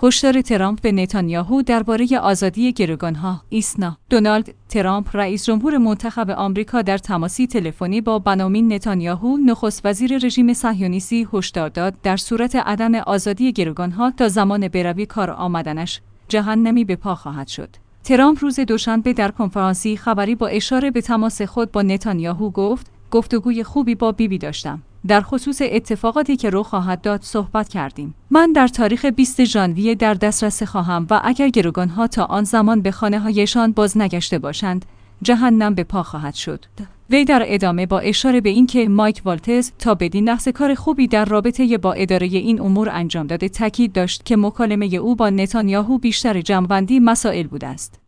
هشدار ترامپ به نتانیاهو درباره آزادی گروگانها. ایسنا. دونالد ترامپ رئیس جمهور منتخب آمریکا در تماسی تلفنی با بنیامین نتانیاهو نخست وزیر رژیم صهیونیستی هشدار داد در صورت عدم آزادی گروگانها تا زمان بروی کار آمدنش جهنمی به پا خواهد شد. ترامپ روز دوشنبه در کنفرانسی خبری با اشاره به تماس خود با نتانیاهو گفت: گفتگوی خوبی با بیبی داشتم. در خصوص اتفاقاتی که رخ خواهد داد صحبت کردیم. من در تاریخ 20 ژانویه در دسترس خواهم و اگر گروگانها تا آن زمان به خانه‌هایشان باز نگشته باشند، جهنم به پا خواهد شد. وی در ادامه با اشاره به اینکه مایک والتز تا بدین لحظه کار خوبی در رابطه با اداره این امور انجام داده، تاکید داشت که مکالمه او با نتانیاهو بیشتر جمع‌بندی مسائل بوده است.